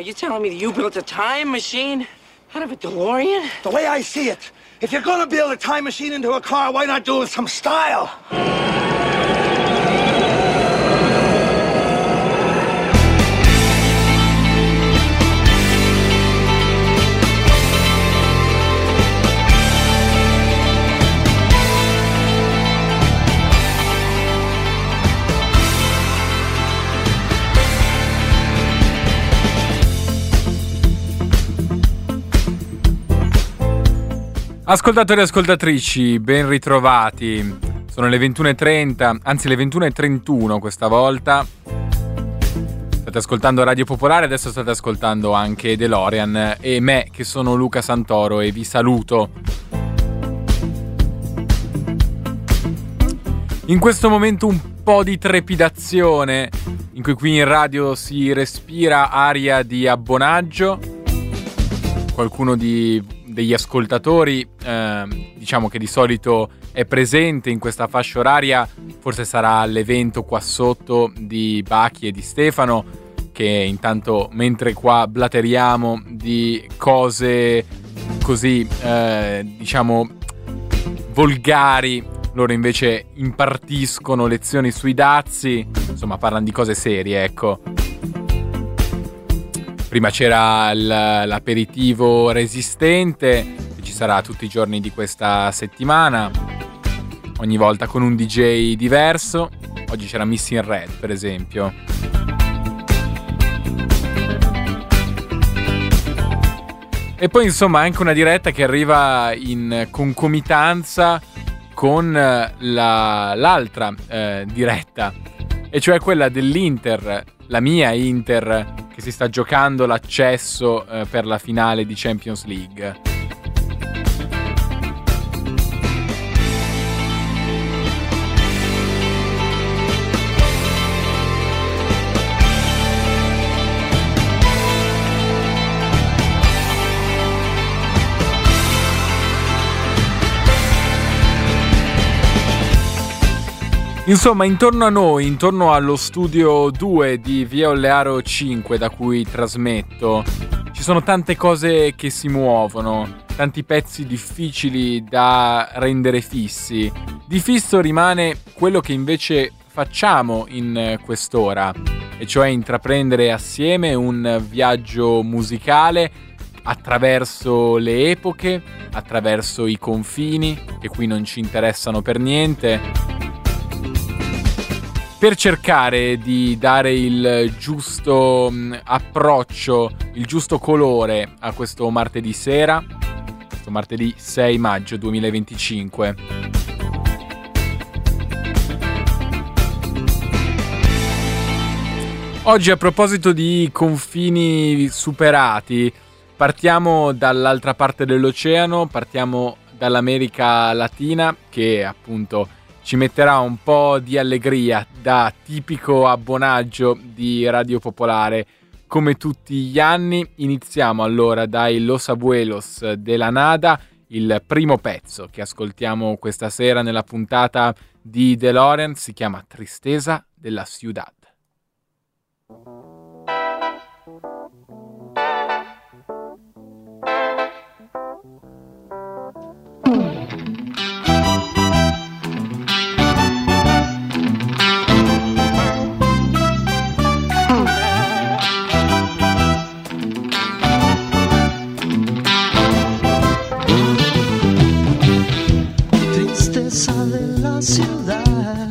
you telling me that you built a time machine out of a DeLorean? The way I see it, if you're gonna build a time machine into a car, why not do it with some style? Ascoltatori e ascoltatrici, ben ritrovati. Sono le 21:30, anzi le 21:31 questa volta. State ascoltando Radio Popolare, adesso state ascoltando anche DeLorean e me, che sono Luca Santoro, e vi saluto. In questo momento un po' di trepidazione, in cui qui in radio si respira aria di abbonaggio. Qualcuno degli ascoltatori, diciamo che di solito è presente in questa fascia oraria, forse sarà all'evento qua sotto di Bachi e di Stefano, che intanto, mentre qua blateriamo di cose così, diciamo, volgari, loro invece impartiscono lezioni sui dazi, insomma parlano di cose serie, ecco. Prima c'era l'aperitivo resistente, che ci sarà tutti i giorni di questa settimana, ogni volta con un DJ diverso. Oggi c'era Missing Red, per esempio. E poi insomma anche una diretta che arriva in concomitanza con l'altra diretta, e cioè quella dell'Inter, la mia Inter, che si sta giocando l'accesso per la finale di Champions League. Insomma, intorno a noi, intorno allo studio 2 di Via Ollearo 5, da cui trasmetto, ci sono tante cose che si muovono, tanti pezzi difficili da rendere fissi. Di fisso rimane quello che invece facciamo in quest'ora, e cioè intraprendere assieme un viaggio musicale attraverso le epoche, attraverso i confini, che qui non ci interessano per niente, per cercare di dare il giusto approccio, il giusto colore a questo martedì sera, questo martedì 6 maggio 2025. Oggi, a proposito di confini superati, partiamo dall'altra parte dell'oceano, partiamo dall'America Latina, che appunto ci metterà un po' di allegria da tipico abbonaggio di Radio Popolare. Come tutti gli anni, iniziamo allora dai Los Abuelos de la Nada, il primo pezzo che ascoltiamo questa sera nella puntata di DeLorean si chiama Tristeza de la Ciudad. Ciudad,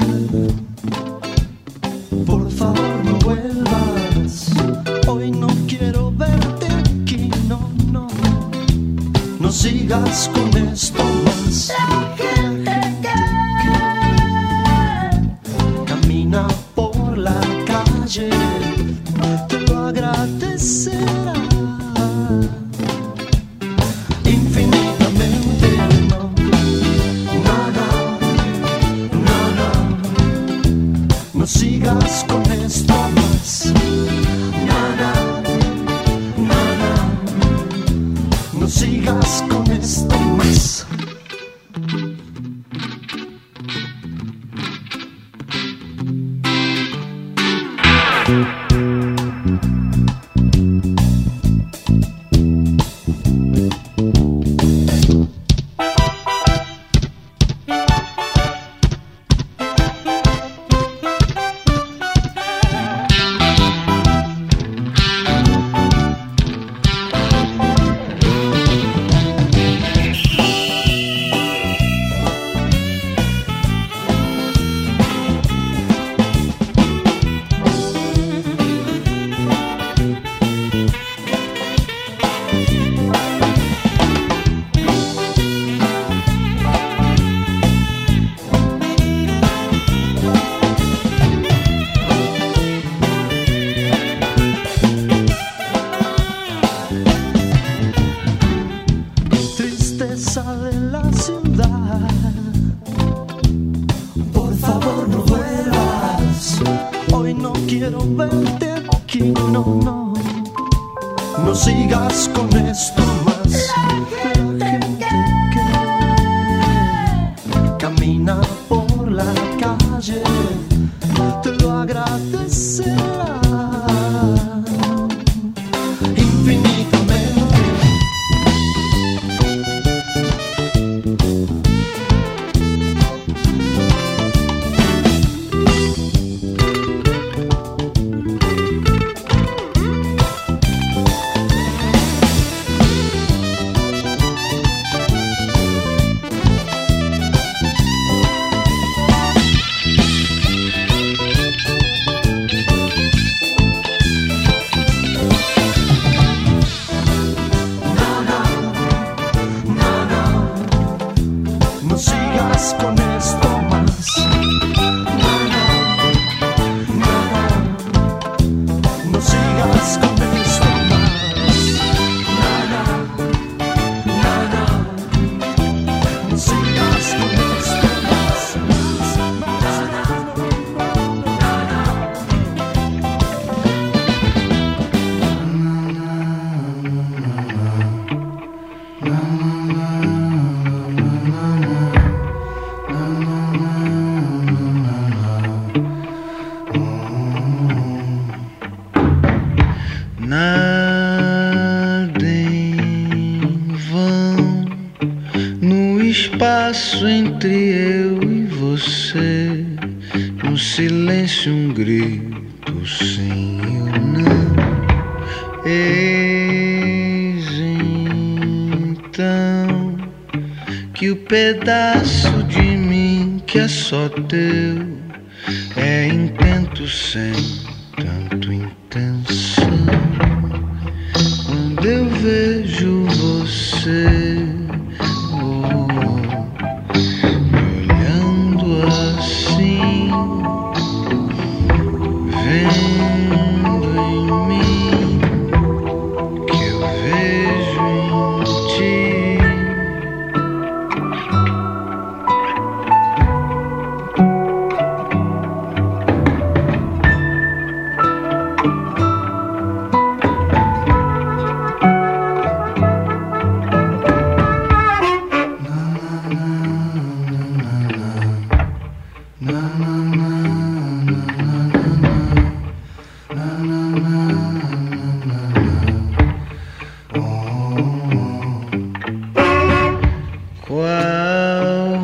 por favor no vuelvas, hoy no quiero verte aquí, no, no, no sigas con esto más. La gente que camina por la calle te lo agradecerá infinitamente. No sigas con esto más. Nada, nada. No sigas con esto más. quiero verte aquí, no, no. No sigas con esto más. La gente que camina por la calle te lo agradecerá infinitamente. No sigas con esto más. No sigas con esto más. No sigas con esto más. Nada em vão no espaço entre eu e você, no silêncio grito, sim ou não. Eis então que o pedaço de mim que é só teu é intento sem tanto intenção. Quando eu vejo você me olhando assim, vendo em mim que eu vejo em ti. Qual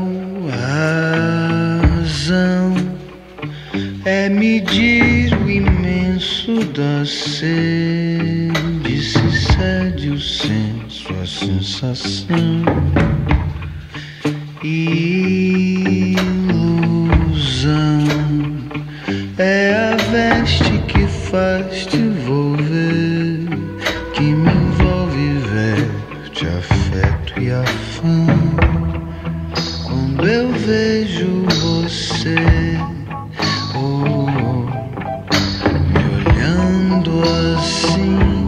razão é medir o imenso da sede, se cede o senso, a sensação, ilusão é a veste que faz te envolver, que me envolve, verte afeto e afã. Quando eu vejo você me olhando assim,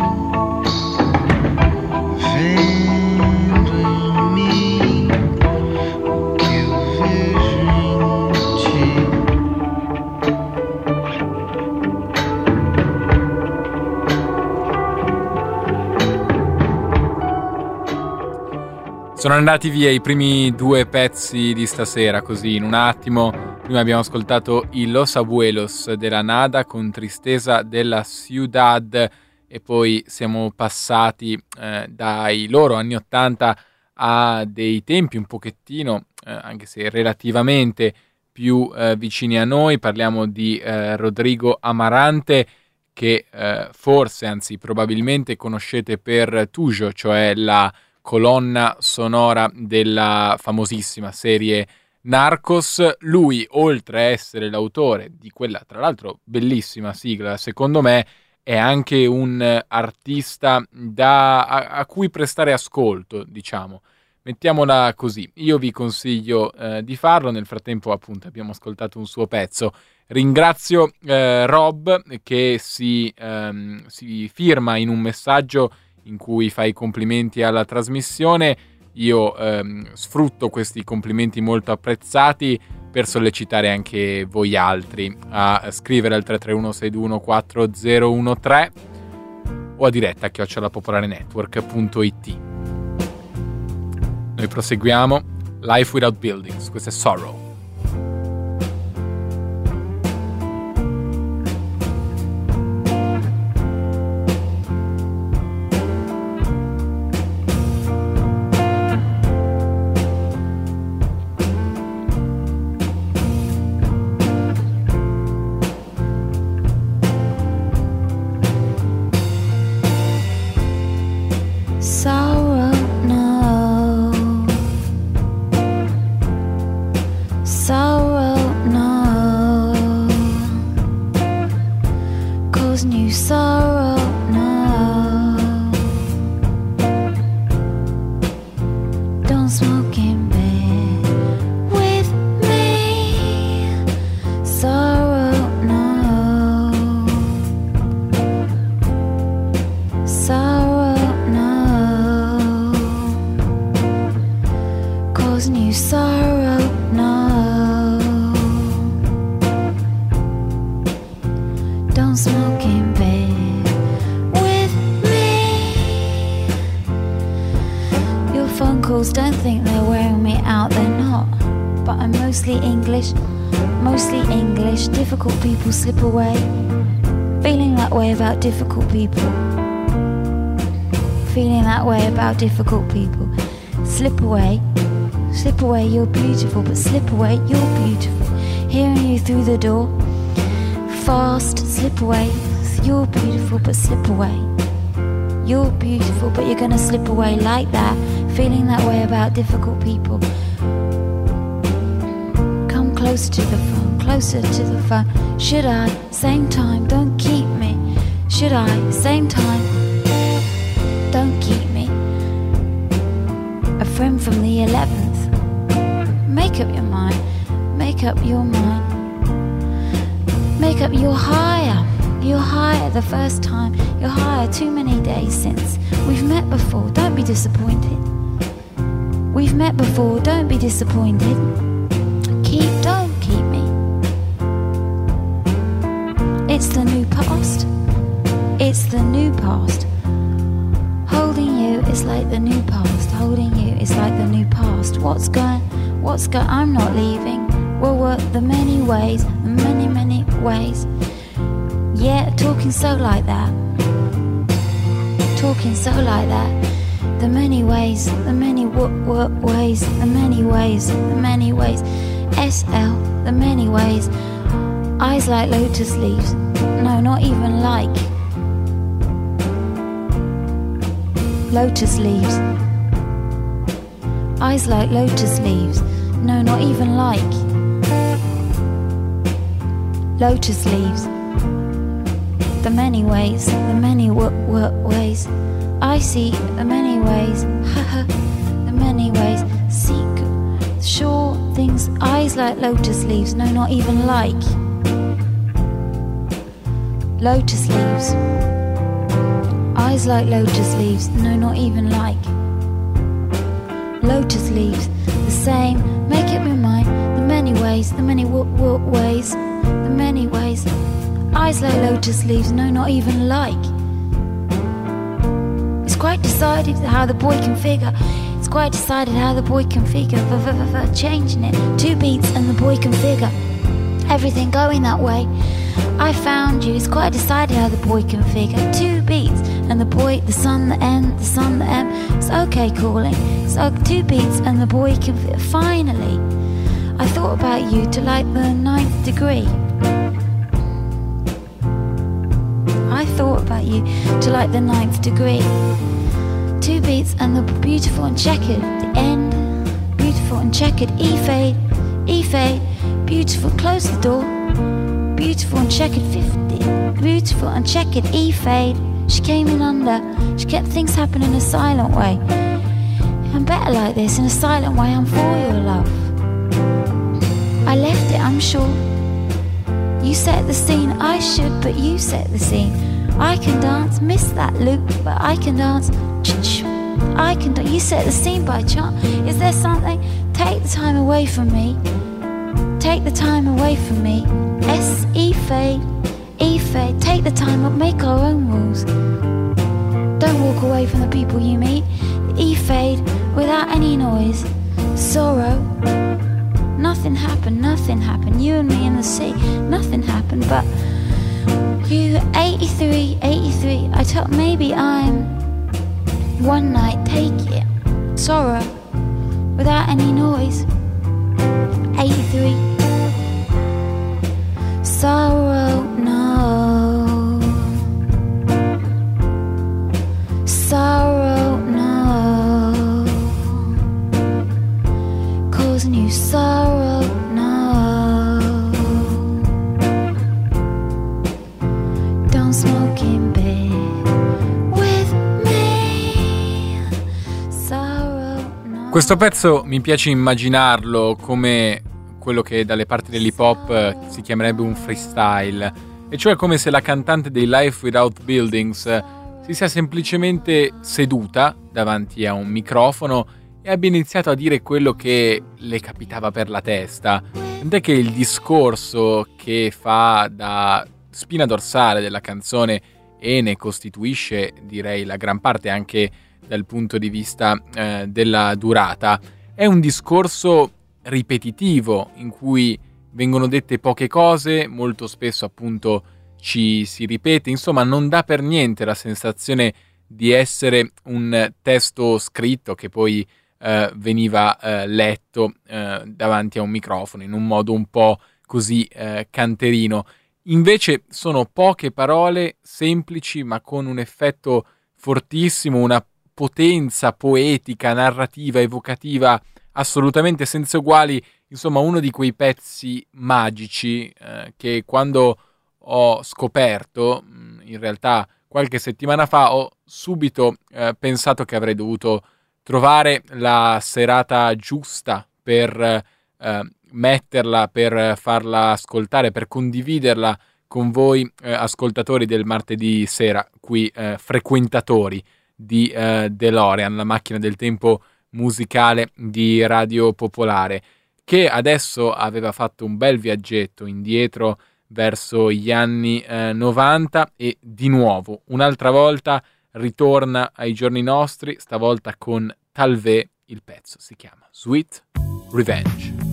vendo em mim o que eu vejo em ti. Sono andati via i primi due pezzi di stasera, così in un attimo. Prima abbiamo ascoltato i Los Abuelos della Nada con Tristeza della Ciudad e poi siamo passati dai loro anni 80 a dei tempi un pochettino, anche se relativamente più vicini a noi. Parliamo di Rodrigo Amarante, che forse, anzi probabilmente conoscete per Tuyo, cioè la colonna sonora della famosissima serie Narcos. Lui, oltre a essere l'autore di quella, tra l'altro, bellissima sigla, secondo me, è anche un artista a cui prestare ascolto, diciamo. Mettiamola così. Io vi consiglio di farlo. Nel frattempo, appunto, abbiamo ascoltato un suo pezzo. Ringrazio Rob, che si firma in un messaggio in cui fa i complimenti alla trasmissione. Io sfrutto questi complimenti molto apprezzati per sollecitare anche voi altri a scrivere al 331-621-4013 o a diretta @popolarenetwork.it. Noi proseguiamo. Life Without Buildings, questo è Sorrow. Don't think they're wearing me out, they're not. But I'm mostly English, difficult people slip away. Feeling that way about difficult people. Feeling that way about difficult people. Slip away, you're beautiful, but slip away, you're beautiful. Hearing you through the door, fast, slip away, you're beautiful, but slip away. You're beautiful, but you're gonna slip away like that. Feeling that way about difficult people. Come closer to the phone, closer to the phone. Should I? Same time, don't keep me. Should I? Same time, don't keep me. A friend from the 11th. Make up your mind, make up your mind. Make up, you're higher. You're higher the first time. You're higher too many days since. We've met before, don't be disappointed. We've met before, don't be disappointed. Don't keep me. It's the new past. It's the new past. Holding you is like the new past. Holding you is like the new past. What's going, I'm not leaving. We'll work the many ways, the many ways. Yeah, talking so like that. Talking so like that. The many ways, the many ways, the many ways, the many ways. SL, the many ways. Eyes like lotus leaves. No, not even like. Lotus leaves. Eyes like lotus leaves. No, not even like. Lotus leaves. The many ways, the many ways. I see the many ways, haha, the many ways. Seek, sure things, eyes like lotus leaves, no, not even like. Lotus leaves, eyes like lotus leaves, no, not even like. Lotus leaves, the same, make up your mind, the many ways, the many ways, the many ways. Eyes like lotus leaves, no, not even like. It's quite decided how the boy can figure. It's quite decided how the boy can figure. Changing it. 2 beats and the boy can figure. Everything going that way. I found you. It's quite decided how the boy can figure. 2 beats and the boy, the sun, the M, the sun, the M. It's okay calling. So 2 beats and the boy can figure. Finally, I thought about you to like the 9th degree. I thought about you to like the 9th degree. 2 beats and the beautiful and checkered. The end, beautiful and checkered. E fade, beautiful. Close the door. Beautiful and checkered 50. Beautiful and checkered. E fade. She came in under. She kept things happening in a silent way. I'm better like this in a silent way. I'm for your love. I left it, I'm sure. You set the scene. I should, but you set the scene. I can dance, miss that loop, but I can dance. I can dance. You set the scene by chance. Is there something? Take the time away from me. take the time away from me. S-E-fade, E-fade, take the time up, make our own rules. Don't walk away from the people you meet. E-fade, without any noise. Sorrow, nothing happened. You and me in the sea, nothing happened, but you, 83, I thought maybe I'm one night, take it. Sorrow, without any noise. 83. Sorrow, no. Sorrow, no. Causing you sorrow, no. Don't smoke in bed with me. Sorrow, no. Questo pezzo mi piace immaginarlo come quello che dalle parti dell'hip hop si chiamerebbe un freestyle, e cioè come se la cantante dei Life Without Buildings si sia semplicemente seduta davanti a un microfono e abbia iniziato a dire quello che le capitava per la testa. Tant'è che il discorso che fa da spina dorsale della canzone e ne costituisce, direi, la gran parte anche dal punto di vista della durata, è un discorso ripetitivo in cui vengono dette poche cose, molto spesso appunto ci si ripete, insomma non dà per niente la sensazione di essere un testo scritto che poi veniva letto davanti a un microfono in un modo un po' così canterino. Invece sono poche parole semplici ma con un effetto fortissimo, una potenza poetica, narrativa, evocativa assolutamente senza uguali. Insomma, uno di quei pezzi magici che quando ho scoperto, in realtà qualche settimana fa, ho subito pensato che avrei dovuto trovare la serata giusta per metterla, per farla ascoltare, per condividerla con voi ascoltatori del martedì sera, qui frequentatori di DeLorean, la macchina del tempo musicale di Radio Popolare, che adesso aveva fatto un bel viaggetto indietro verso gli anni 90 e di nuovo, un'altra volta, ritorna ai giorni nostri, stavolta con Talvé. Il pezzo si chiama Sweet Revenge.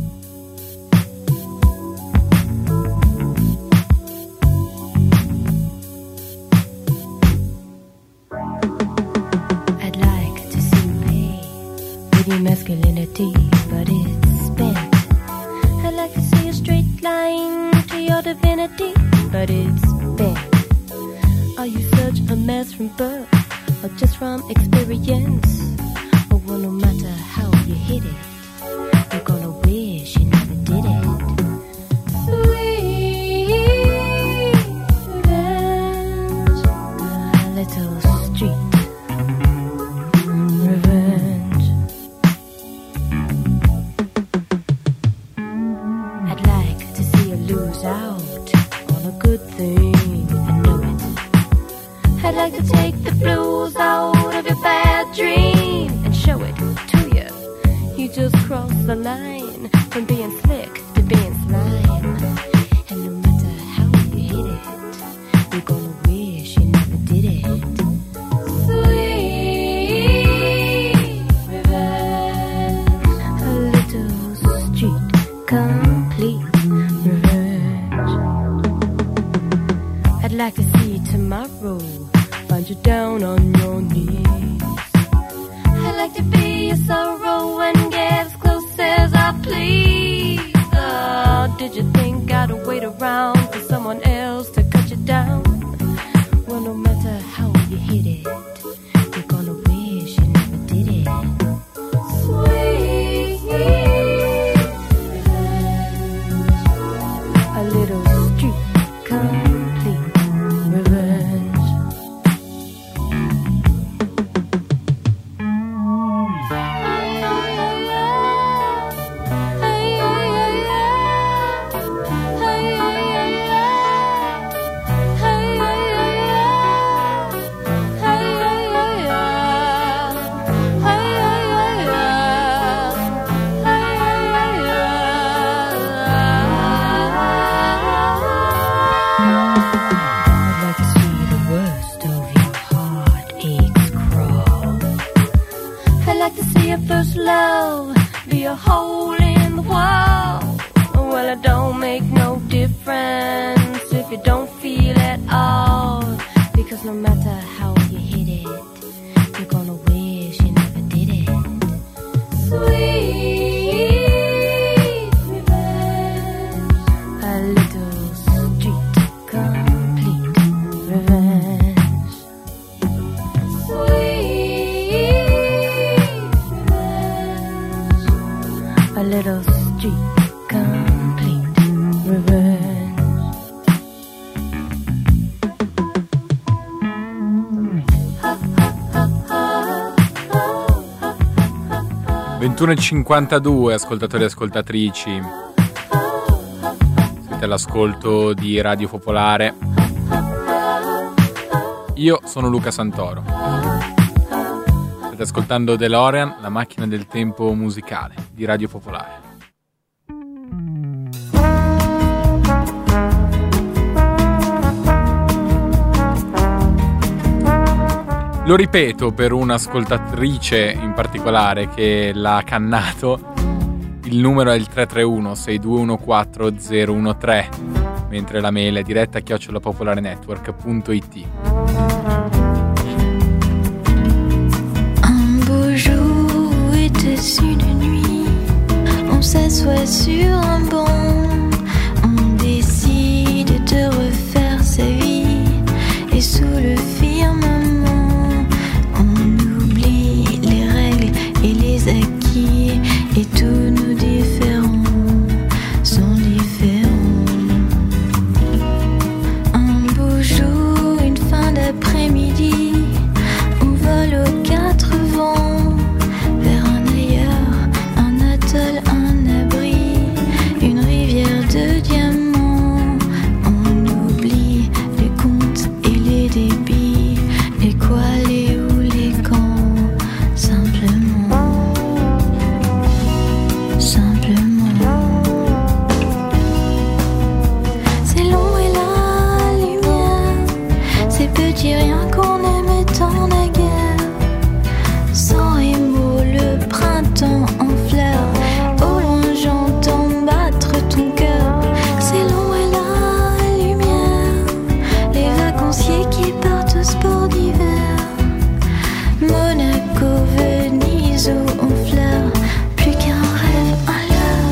Masculinity, but it's spent. I'd like to see a straight line to your divinity, but it's bent. Are you such a mess from birth, or just from experience? Oh, well, no matter how you hit it, you're gonna wish you never did it. Sweet revenge, a little street revenge. Out on a good thing, I know it. I'd like to take the blues out of your bad dream and show it to you. You just crossed the line from being slick to being slime. And no matter how you hit it, you're gonna wish you never did it. Sweet revenge, a little street complete. I'd like to see you tomorrow, find you down on your knees. I'd like to be your sorrow and get as close as I please. Oh, did you think I'd wait around for someone else to cut you down? Well, no matter how you hit it, you're gonna wish you never did it. Sweet revenge, a little street complete. a hole in the wall. Well, it don't make no difference if you don't feel at all. Because no matter how you hit it, you're gonna wish you never did it. Sweet revenge, a little street complete revenge. Sweet revenge, a little street complete revenge. 21:52, ascoltatori e ascoltatrici. Siete all'ascolto di Radio Popolare. Io sono Luca Santoro. State ascoltando DeLorean, la macchina del tempo musicale di Radio Popolare. Lo ripeto per un'ascoltatrice in particolare che l'ha cannato, il numero è il 331-6214-013, mentre la mail è diretta@popolarenetwork.it. Un beau jour était une nuit, on s'assoit sur un banc, on décide de refaire sa vie, et sous le firmament et les acquis et tous nos différents sont différents. Un beau jour, une fin d'après-midi, on vole aux quatre vents vers un ailleurs, un atoll, un abri, une rivière de diamants. On oublie les comptes et les débits, les quoi, les où, les quand. Petit rien qu'on aimait tant naguère, sans émaux le printemps en fleurs, au loin j'entends battre ton cœur. C'est long et la lumière, les vacanciers qui partent au sport d'hiver, Monaco, Venise où on fleure, plus qu'un rêve, un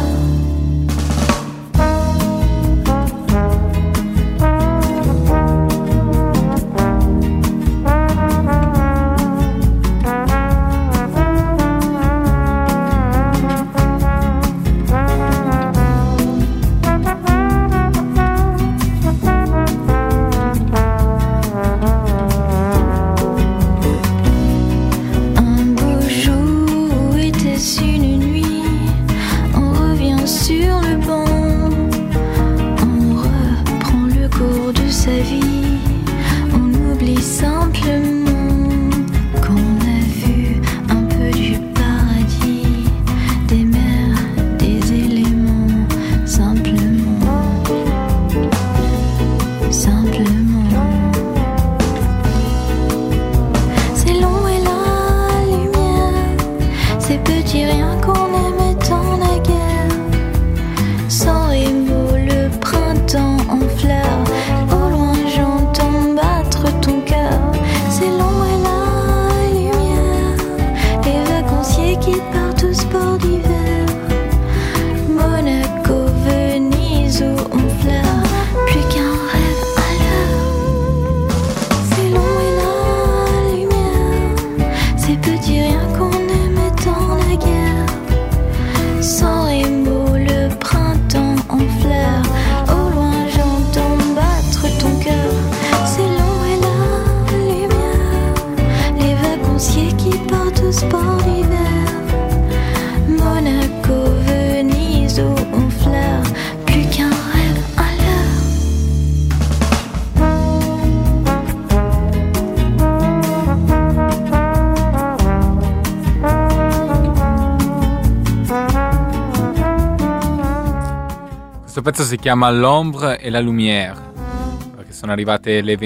Questo pezzo si chiama L'ombre et la lumière, perché sono arrivate le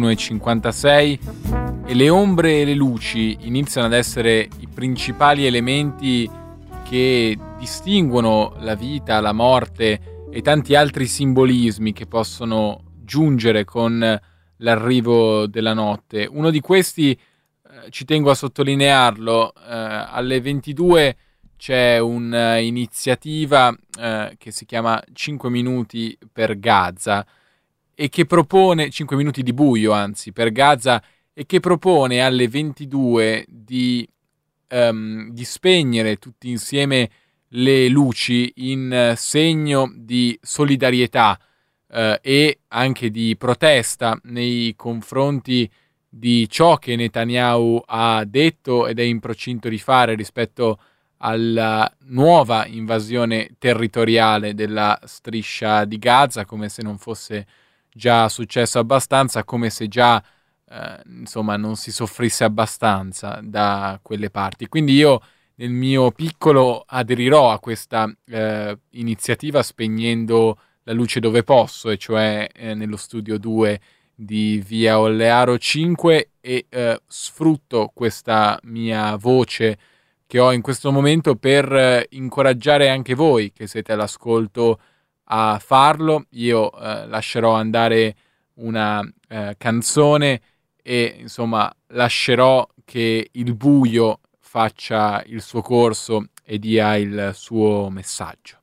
21:56 e le ombre e le luci iniziano ad essere i principali elementi che distinguono la vita, la morte e tanti altri simbolismi che possono giungere con l'arrivo della notte. Uno di questi, ci tengo a sottolinearlo, alle 22 c'è un'iniziativa che si chiama 5 minuti per Gaza e che propone 5 minuti di buio, anzi, per Gaza, e che propone alle 22 di spegnere tutti insieme le luci in segno di solidarietà e anche di protesta nei confronti di ciò che Netanyahu ha detto ed è in procinto di fare rispetto alla nuova invasione territoriale della striscia di Gaza, come se non fosse già successo abbastanza, come se già non si soffrisse abbastanza da quelle parti. Quindi io nel mio piccolo aderirò a questa iniziativa spegnendo la luce dove posso, e cioè nello studio 2 di via Ollearo 5, e sfrutto questa mia voce che ho in questo momento per incoraggiare anche voi che siete all'ascolto a farlo. Io lascerò andare una canzone e insomma lascerò che il buio faccia il suo corso e dia il suo messaggio.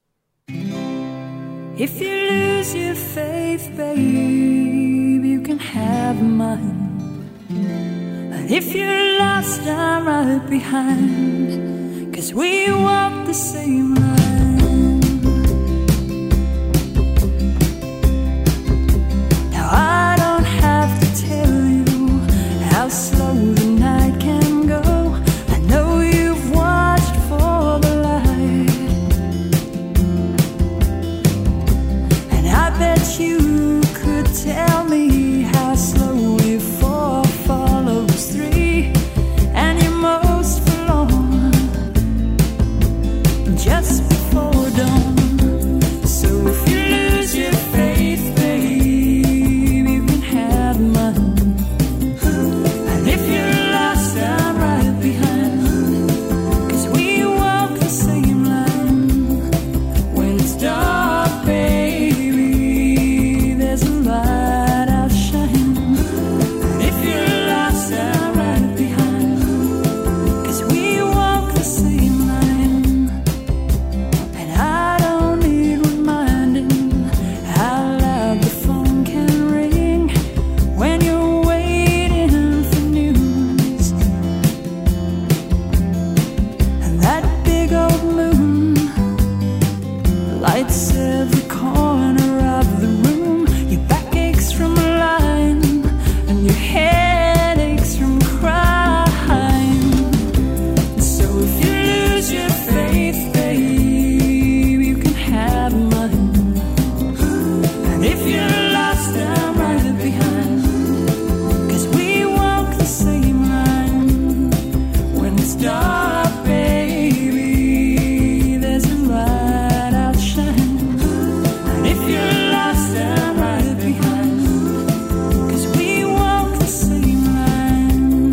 If you lose your faith, babe, you can have mine. And if you're lost, I'm right behind, 'cause we walk the same line. Now I don't have to tell you how slow the night can go. I know you've watched for the light, and I bet you could tell me how slowly 4 follows 3, and you're most forlorn just before dawn. So if you lose your faith, babe, you can have mine. And if you're lost, I'm right behind, 'cause we walk the same line. When it's dark, baby, there's a light I'll shine. And if you're lost, I'm right behind, 'cause we walk the same line. And I don't need reminding how loud the phone can ring when you're waiting for news. And that big old moon lights every corner of the room. Your back aches from lying, and your head aches from crying. So if you lose your faith, babe, you can have mine. And if you're lost, I'm right behind, 'cause we walk the same line. When it's dark, baby, there's a light I'll shine. And if you're lost, I'm right behind, 'cause we walk the same line.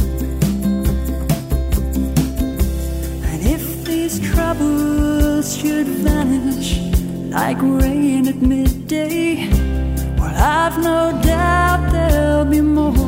And if these troubles should vanish like rain at midday, well, I've no doubt there'll be more.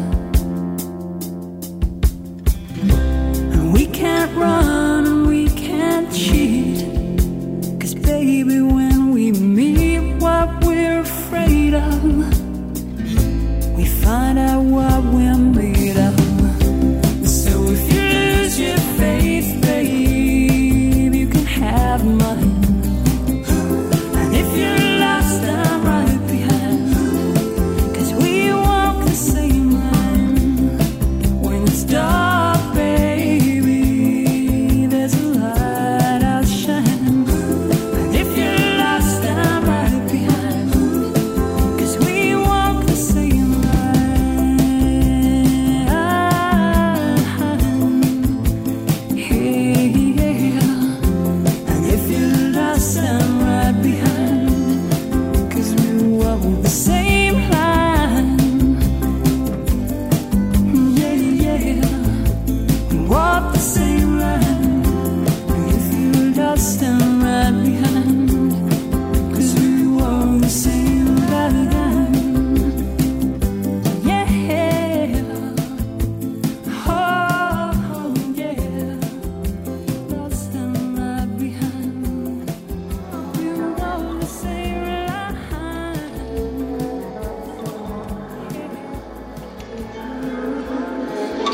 And we can't run and we can't cheat, 'cause baby, when we meet what we're afraid of, we find out what we're made of. So if you lose your faith, babe, you can have mine. And if you're lost, I'm right behind, 'cause we walk the same line. When it's dark, baby, there's a light I'll shine. And if you're lost, I'm right behind, 'cause we walk the same line.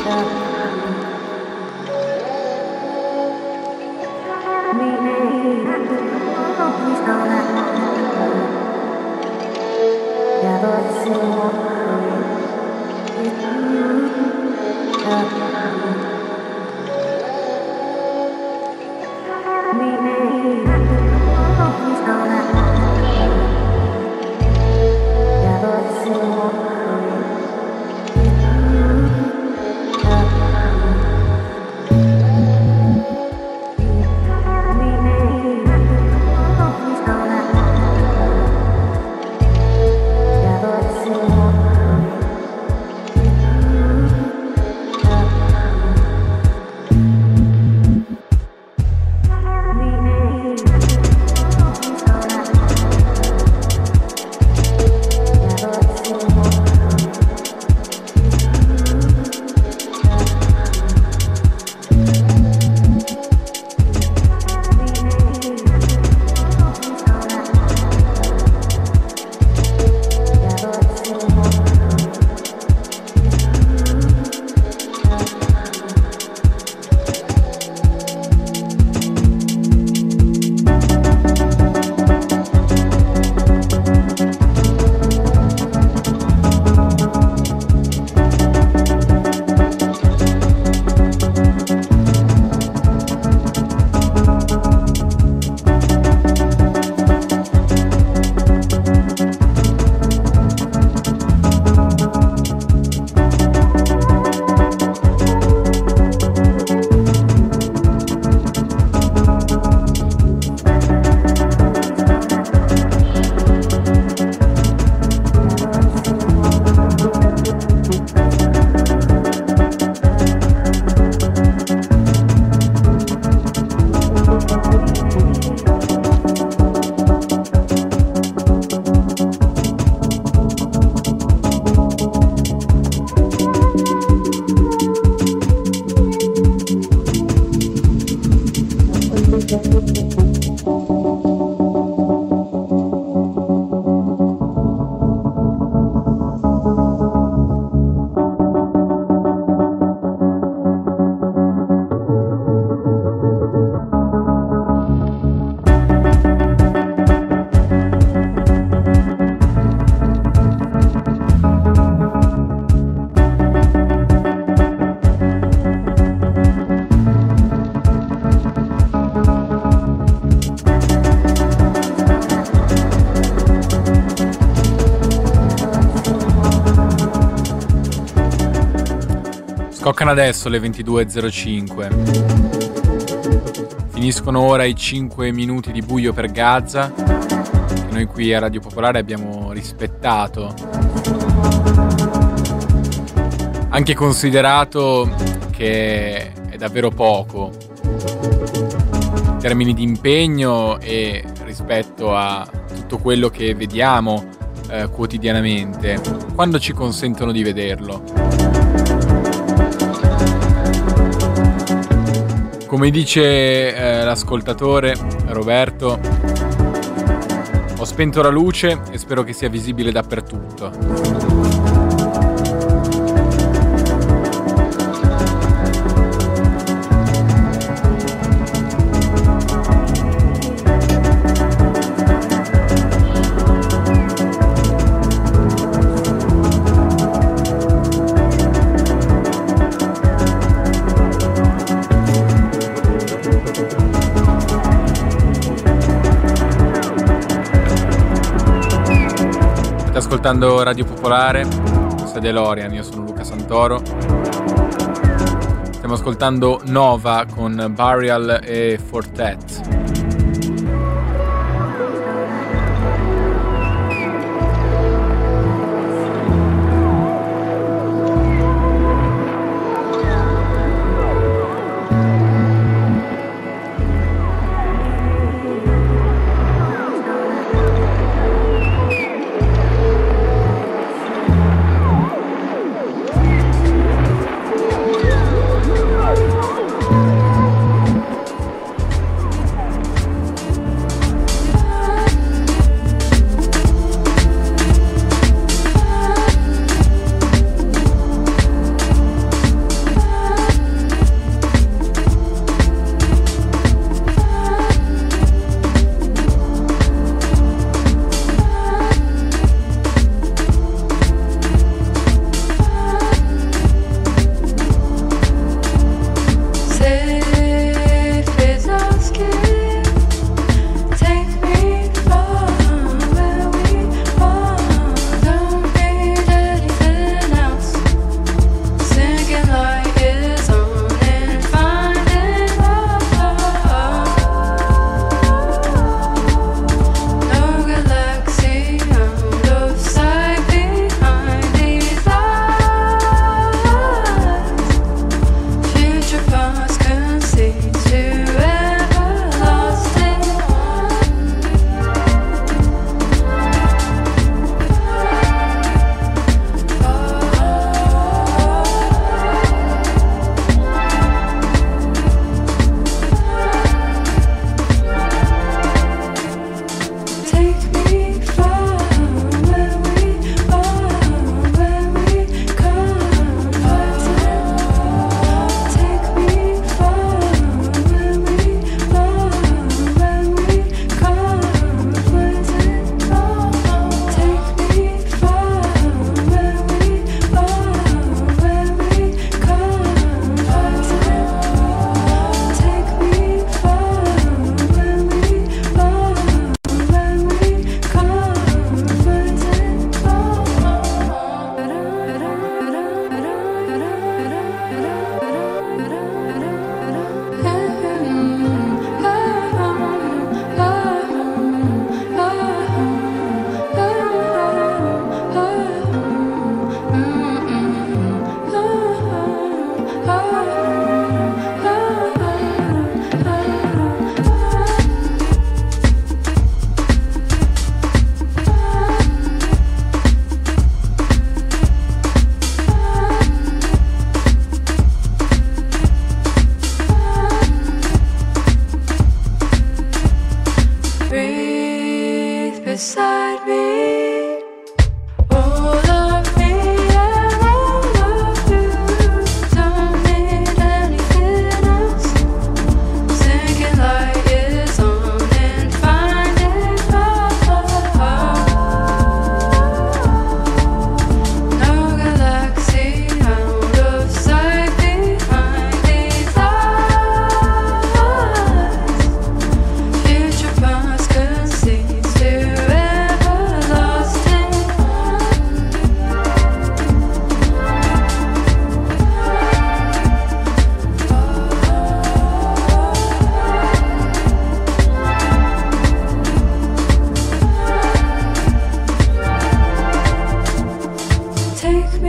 Scoccano adesso le 22.05. Finiscono ora i 5 minuti di buio per Gaza, che noi qui a Radio Popolare abbiamo rispettato, anche considerato che è davvero poco in termini di impegno e rispetto a tutto quello che vediamo quotidianamente, quando ci consentono di vederlo. Come dice l'ascoltatore Roberto, ho spento la luce e spero che sia visibile dappertutto. Ascoltando Radio Popolare, questa è DeLorean, io sono Luca Santoro. Stiamo ascoltando Nova con Burial e Fortet.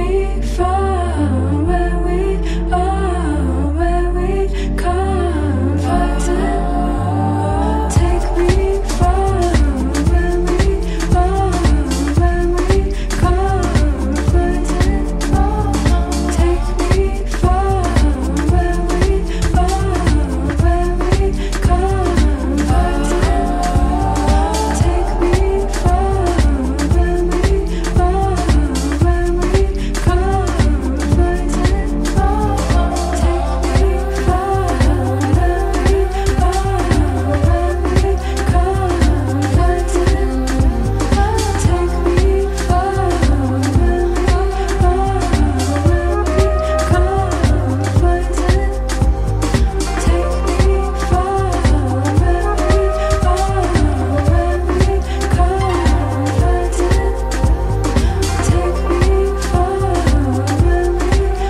me far where we are, where we come fighting. Take me far where we are, where we come fighting. Take me far where we are, where we come fighting. Take me far where we are, where we come fighting. Take me far where we are, where we come fighting. Take me far where we are, where we come fighting. Take me far where we are, where we come fighting. Take me far where we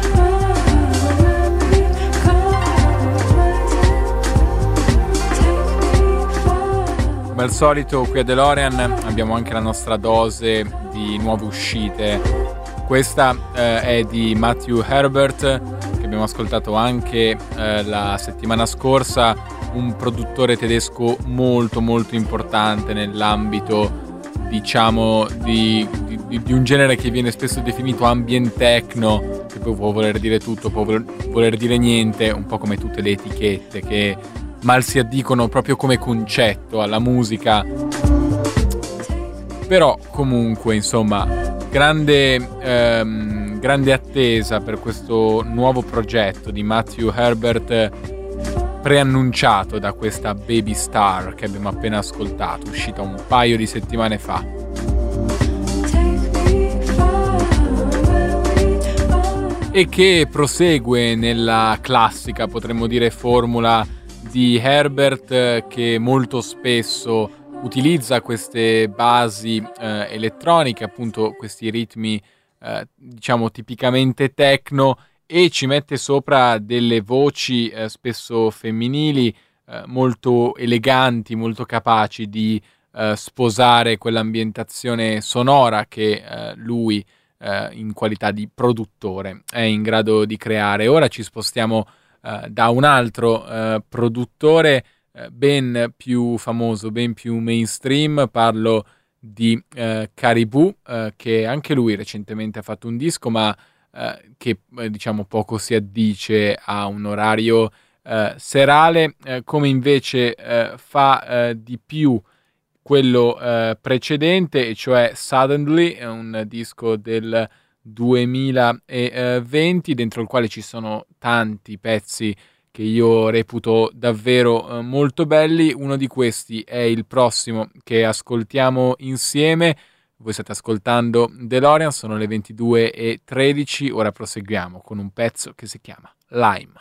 Come al solito qui a DeLorean abbiamo anche la nostra dose di nuove uscite. Questa è di Matthew Herbert, che abbiamo ascoltato anche la settimana scorsa, un produttore tedesco molto molto importante nell'ambito, diciamo, di un genere che viene spesso definito ambient techno, che poi può voler dire tutto, può voler dire niente, un po' come tutte le etichette che mal si addicono proprio come concetto alla musica. Però comunque, insomma, grande attesa per questo nuovo progetto di Matthew Herbert, preannunciato da questa Baby Star che abbiamo appena ascoltato, uscita un paio di settimane fa. E che prosegue nella classica, potremmo dire, formula di Herbert, che molto spesso utilizza queste basi elettroniche, appunto questi ritmi diciamo tipicamente techno, e ci mette sopra delle voci spesso femminili molto eleganti, molto capaci di sposare quell'ambientazione sonora che lui in qualità di produttore è in grado di creare. Ora ci spostiamo da un altro produttore ben più famoso, ben più mainstream. Parlo di Caribou, che anche lui recentemente ha fatto un disco, ma che diciamo poco si addice a un orario serale, come invece fa di più quello precedente, e cioè Suddenly, è un disco del 2020 dentro il quale ci sono tanti pezzi che io reputo davvero molto belli. Uno di questi è il prossimo che ascoltiamo insieme. Voi state ascoltando DeLorean, sono le 22:13, ora proseguiamo con un pezzo che si chiama Lime.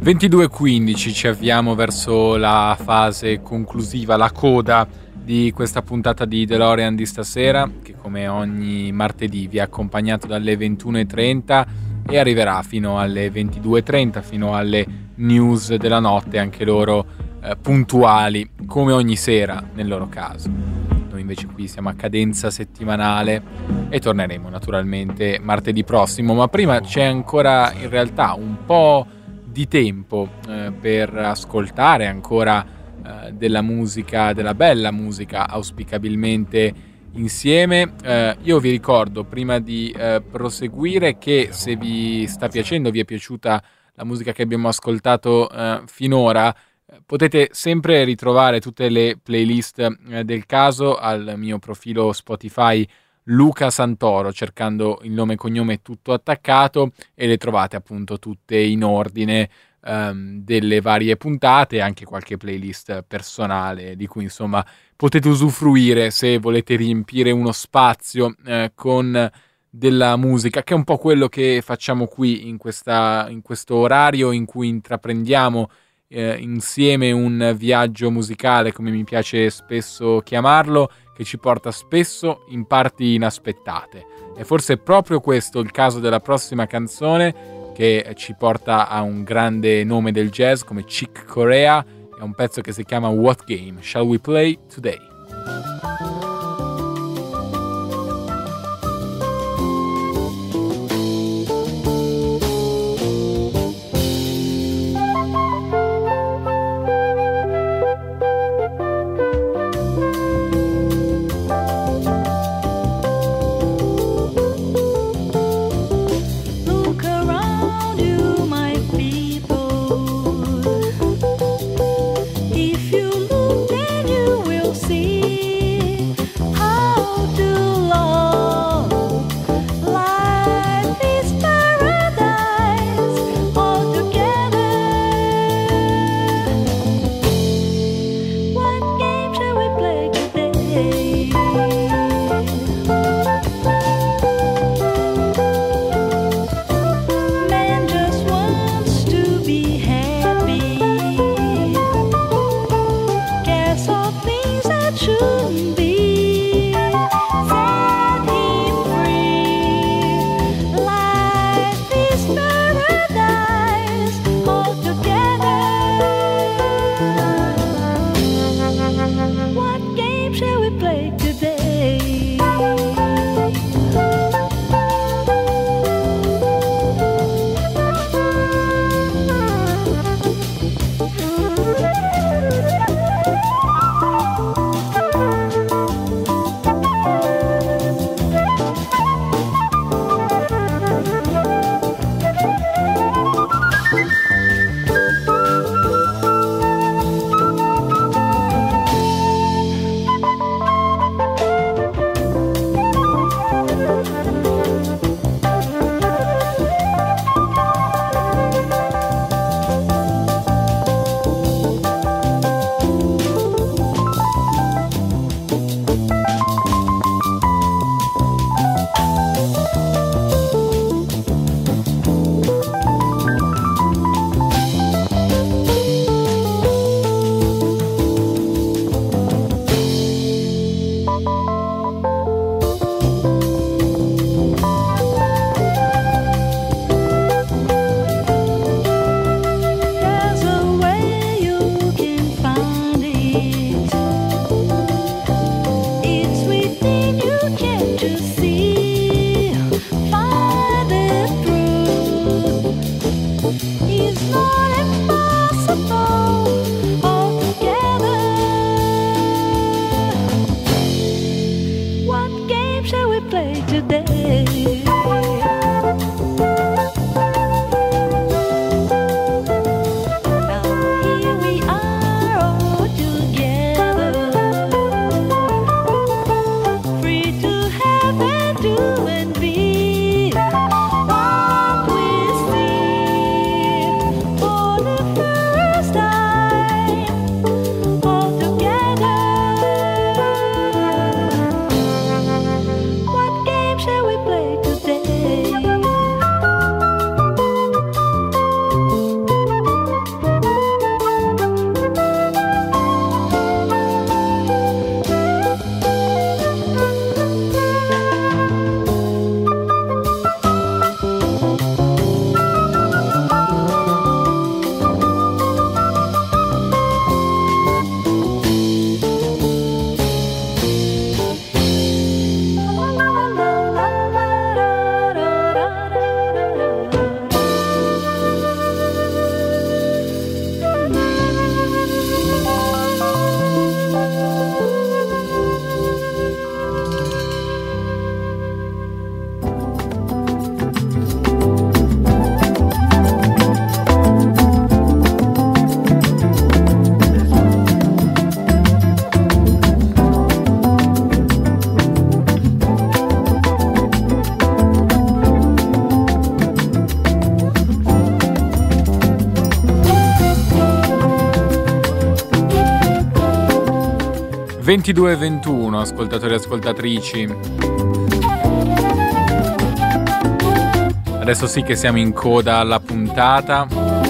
22:15 ci avviamo verso la fase conclusiva, la coda di questa puntata di DeLorean di stasera, che come ogni martedì vi ha accompagnato dalle 21:30 e arriverà fino alle 22:30, fino alle news della notte, anche loro puntuali, come ogni sera nel loro caso. Noi invece qui siamo a cadenza settimanale e torneremo naturalmente martedì prossimo, ma prima c'è ancora in realtà un po' di tempo per ascoltare ancora della musica, della bella musica, auspicabilmente insieme. Io vi ricordo, prima di proseguire, che se vi sta piacendo, vi è piaciuta la musica che abbiamo ascoltato finora, potete sempre ritrovare tutte le playlist del caso al mio profilo Spotify Luca Santoro, cercando il nome e cognome tutto attaccato, e le trovate appunto tutte in ordine delle varie puntate, anche qualche playlist personale di cui insomma potete usufruire se volete riempire uno spazio con della musica, che è un po' quello che facciamo qui in questo orario in cui intraprendiamo insieme un viaggio musicale, come mi piace spesso chiamarlo, che ci porta spesso in parti inaspettate. E forse è proprio questo il caso della prossima canzone, che ci porta a un grande nome del jazz come Chick Corea. È un pezzo che si chiama What Game Shall We Play Today? If you look, then you will see. 22:21, ascoltatori e ascoltatrici. Adesso sì che siamo in coda alla puntata,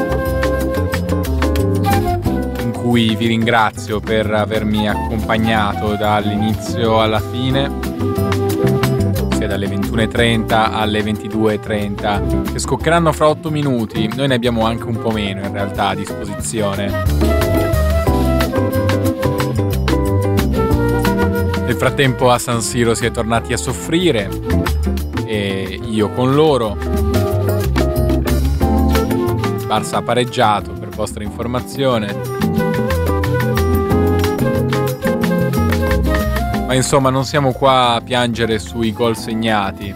in cui vi ringrazio per avermi accompagnato dall'inizio alla fine, sia dalle 21:30 alle 22:30, che scoccheranno fra 8 minuti. Noi ne abbiamo anche un po' meno in realtà a disposizione. Nel frattempo a San Siro si è tornati a soffrire, e io con loro. Barça ha pareggiato, per vostra informazione. Ma insomma non siamo qua a piangere sui gol segnati.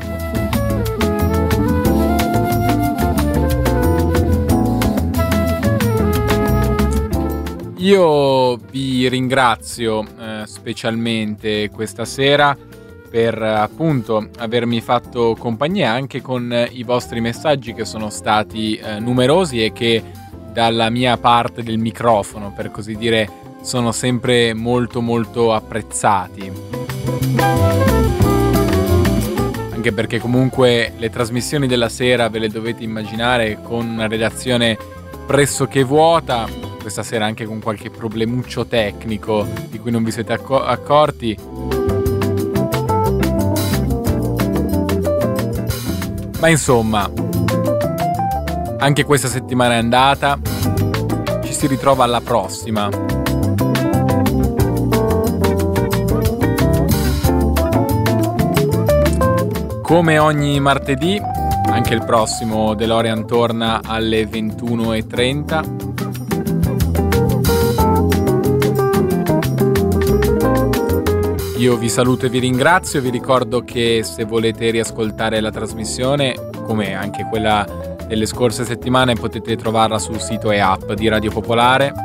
Io vi ringrazio specialmente questa sera per appunto avermi fatto compagnia anche con i vostri messaggi, che sono stati numerosi e che dalla mia parte del microfono, per così dire, sono sempre molto molto apprezzati. Anche perché comunque le trasmissioni della sera ve le dovete immaginare con una redazione pressoché vuota, questa sera anche con qualche problemuccio tecnico di cui non vi siete accorti. Ma insomma, anche questa settimana è andata, ci si ritrova alla prossima. Come ogni martedì, anche il prossimo DeLorean torna alle 21:30. Io vi saluto e vi ringrazio, vi ricordo che se volete riascoltare la trasmissione, come anche quella delle scorse settimane, potete trovarla sul sito e app di Radio Popolare.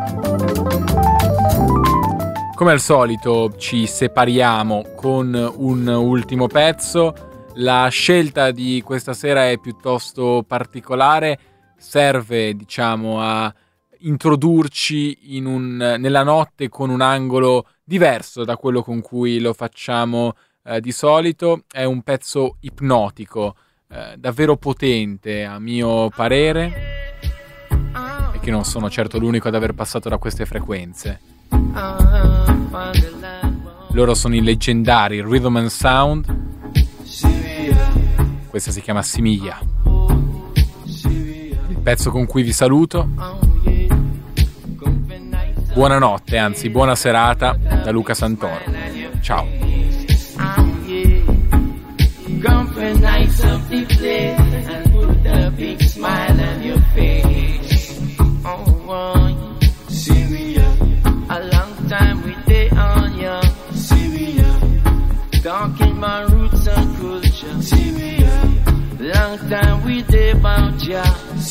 Come al solito ci separiamo con un ultimo pezzo. La scelta di questa sera è piuttosto particolare, serve diciamo a introdurci nella notte con un angolo diverso da quello con cui lo facciamo di solito. È un pezzo ipnotico, davvero potente a mio parere, e che non sono certo l'unico ad aver passato da queste frequenze. Loro sono i leggendari Rhythm and Sound. Questa si chiama Simiglia, il pezzo con cui vi saluto. Buonanotte, anzi buona serata da Luca Santoro. Ciao. Talking my roots and culture. Long time we dey about ya.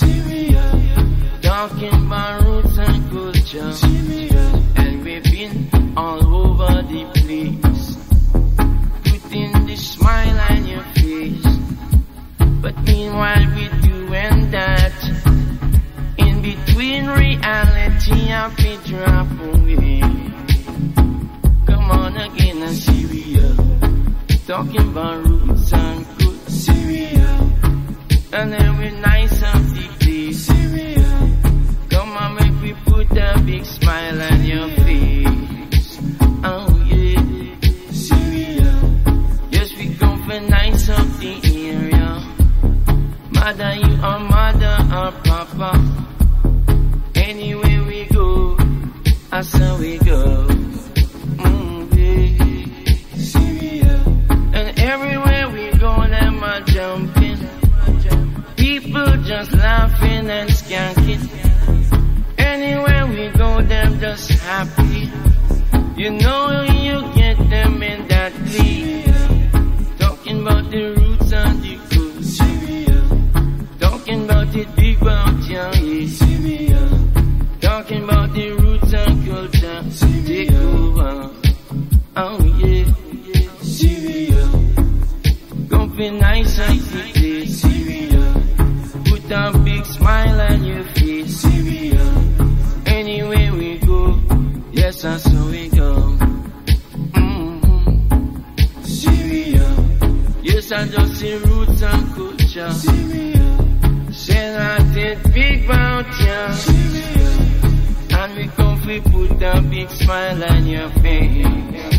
Talking my roots and culture. And we've been all over the place, putting the smile on your face. But meanwhile we doing that, in between reality and we drop away. Come on again and see we are talking about roots and good Syria, and then we're nice and deeply Syria. Come on, make we put a big smile on your face. Oh yeah, Syria. Yes, we come for nice of the area. Mother, you are mother or papa. Anywhere we go, I say we go. Everywhere we go, them are jumping. People just laughing and skanking. Anywhere we go, them just happy. You know you get them in that glee. Talking about the roots and the coast. Talking about the big bounty, yeah. Talking about the roots and culture. Take over. Oh yeah, Syria. Don't be nice and pretty, Syria. Put a big smile on your face, Syria. Anywhere we go, yes, that's how we go. This are just the roots and culture. Sell out it big mountain. And we come we put a big smile on your face.